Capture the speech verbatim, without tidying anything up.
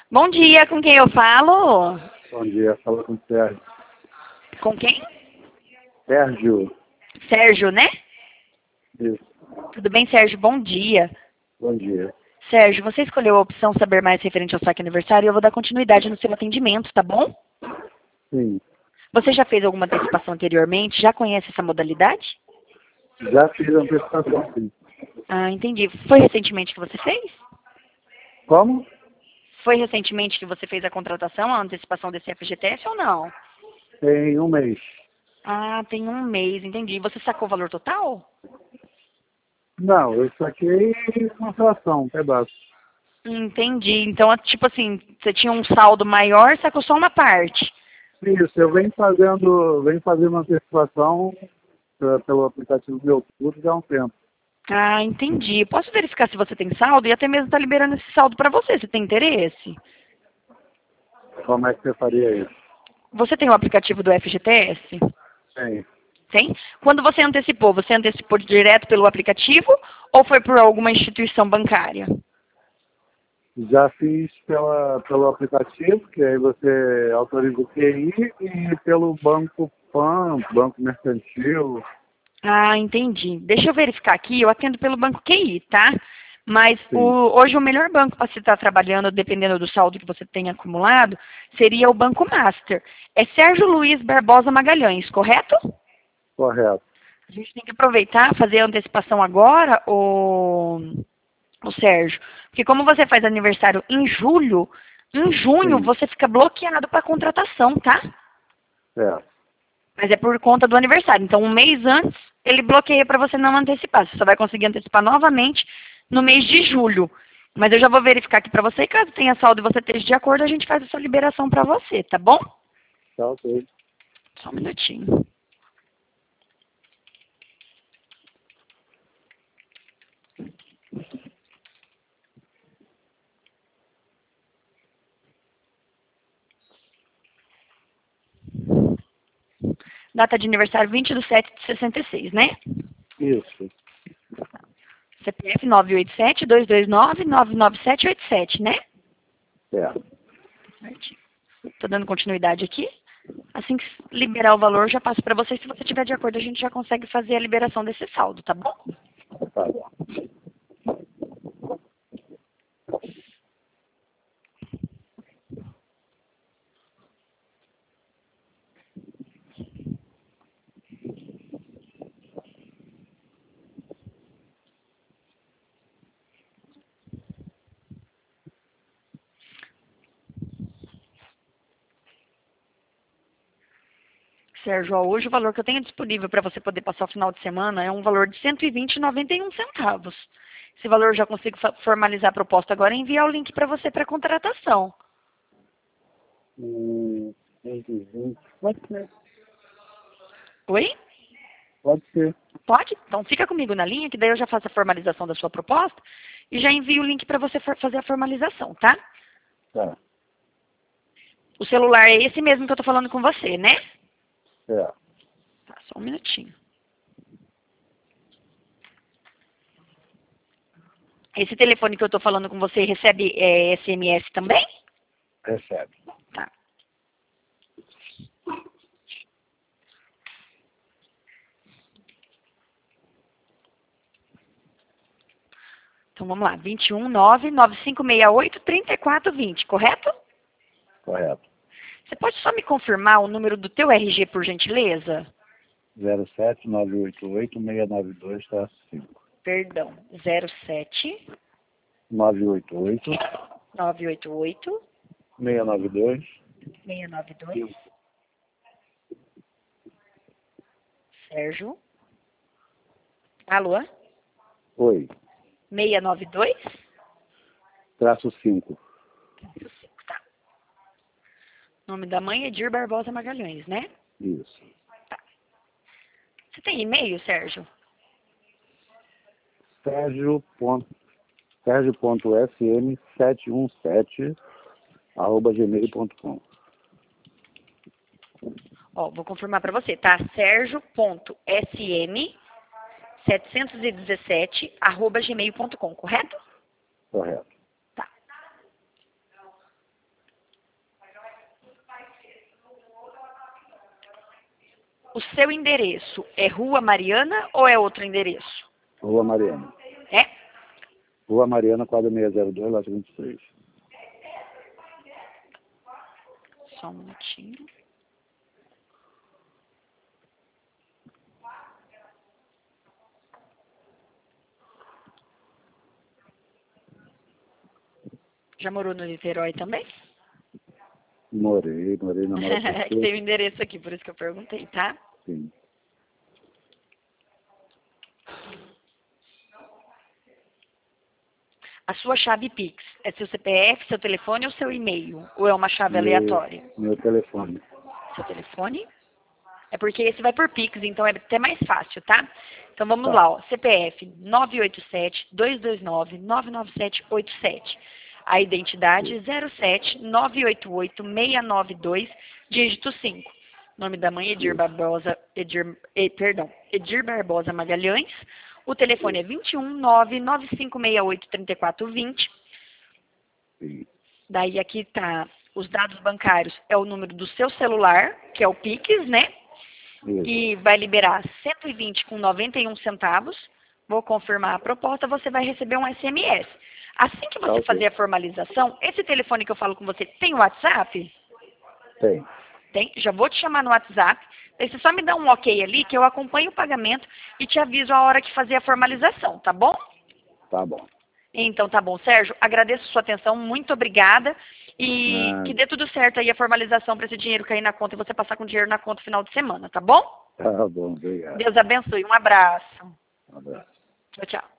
Bom dia, com quem eu falo? Bom dia, fala com o Sérgio. Com quem? Sérgio. Sérgio, né? Isso. Tudo bem, Sérgio? Bom dia. Bom dia. Sérgio, você escolheu a opção saber mais referente ao saque aniversário e eu vou dar continuidade no seu atendimento, tá bom? Sim. Você já fez alguma antecipação anteriormente? Já conhece essa modalidade? Já fiz a antecipação, sim. Ah, entendi. Foi recentemente que você fez? Como? Foi recentemente que você fez a contratação, a antecipação desse F G T S ou não? Tem um mês. Ah, tem um mês, entendi. Você sacou o valor total? Não, eu saquei uma fração, um pedaço. Entendi. Então, é tipo assim, você tinha um saldo maior, sacou só uma parte. Isso, eu venho fazendo, venho fazendo antecipação eh, pelo aplicativo do meu curso já há um tempo. Ah, entendi. Posso verificar se você tem saldo e até mesmo tá liberando esse saldo para você. Você tem interesse? Como é que você faria isso? Você tem o aplicativo do F G T S? Tem. Tem? Quando você antecipou, você antecipou direto pelo aplicativo ou foi por alguma instituição bancária? Já fiz pela, pelo aplicativo, que aí você autoriza o Q I, e pelo Banco Pan, Banco Mercantil. Ah, entendi. Deixa eu verificar aqui, eu atendo pelo banco Q I, tá? Mas o, Sim. hoje o melhor banco para você estar trabalhando, dependendo do saldo que você tem acumulado, seria o Banco Master. É Sérgio Luiz Barbosa Magalhães, correto? Correto. A gente tem que aproveitar, fazer a antecipação agora, o, o Sérgio. Porque como você faz aniversário em julho, em junho Sim. você fica bloqueado para contratação, tá? É. Mas é por conta do aniversário. Então, um mês antes, ele bloqueia para você não antecipar. Você só vai conseguir antecipar novamente no mês de julho. Mas eu já vou verificar aqui para você. E caso tenha saldo e você esteja de acordo, a gente faz essa liberação para você, tá bom? Tá ok. Só um minutinho. Data de aniversário vinte de sete de sessenta e seis, né? Isso. C P F nove oito sete, dois dois nove, nove nove sete oito sete, né? É. Certinho. Tô dando continuidade aqui. Assim que liberar o valor, já passo para você. Se você estiver de acordo, a gente já consegue fazer a liberação desse saldo, tá bom? Tá bom. Sérgio, ó, hoje o valor que eu tenho disponível para você poder passar o final de semana é um valor de cento e vinte e noventa e um centavos. Esse valor eu já consigo fa- formalizar a proposta agora e enviar o link para você para contratação. Hum, cento e vinte. Pode ser. Oi? Pode ser. Pode? Então fica comigo na linha, que daí eu já faço a formalização da sua proposta e já envio o link para você for- fazer a formalização, tá? Tá. O celular é esse mesmo que eu tô falando com você, né? É. Tá, só um minutinho. Esse telefone que eu tô falando com você recebe é, S M S também? Recebe. Tá. Então vamos lá, vinte e um, nove, nove cinco seis oito, trinta e quatro vinte, correto? Correto. Você pode só me confirmar o número do teu R G, por gentileza? zero sete nove oito oito seis nove dois cinco. Perdão, zero sete nove oito oito nove oito oito seis nove dois seis nove dois. Sérgio. Alô? Oi. seis nove dois? Traço cinco. Tá. Nome da mãe é Edir Barbosa Magalhães, né? Isso. Você tem e-mail, Sérgio? Sérgio ponto, Sérgio ponto S M sete um sete arroba gmail ponto com. Ó, vou confirmar para você, tá? Sérgio ponto S M setecentos e dezessete arroba gmail ponto com, correto? Correto. Tá. o seu endereço é Rua Mariana ou é outro endereço? Rua Mariana. É? Rua Mariana, quadro seiscentos e dois, lote vinte e seis. Só um minutinho. Já morou no Niterói também? Morei, morei na Nova É que tem o endereço aqui, por isso que eu perguntei, tá? Sim. A sua chave Pix é seu C P F, seu telefone ou seu e-mail? Ou é uma chave Meu, aleatória? meu telefone. Seu telefone? É porque esse vai por Pix, então é até mais fácil, tá? Então vamos Tá. lá, ó. C P F nove oito sete, dois dois nove, nove nove sete oito sete. A identidade zero sete nove oito oito, seis nove dois, dígito cinco. Nome da mãe Edir Isso. Barbosa, Edir, eh, perdão, Edir Barbosa Magalhães. O telefone é vinte e um, nove nove cinco seis oito, três quatro dois zero. Sim. Daí aqui tá os dados bancários, é o número do seu celular, que é o Pix, né? Isso. E vai liberar cento e vinte com noventa e um centavos. Vou confirmar a proposta, você vai receber um S M S. Assim que você Tá, ok. fazer a formalização, esse telefone que eu falo com você tem WhatsApp? Tem. Tem? Já vou te chamar no WhatsApp. Daí você só me dá um ok ali que eu acompanho o pagamento e te aviso a hora que fazer a formalização, tá bom? Tá bom. Então tá bom, Sérgio. Agradeço a sua atenção, muito obrigada. E Ah, que dê tudo certo aí a formalização para esse dinheiro cair na conta e você passar com o dinheiro na conta no final de semana, tá bom? tá bom, obrigado. Deus abençoe. Um abraço. Um abraço. Tchau, tchau.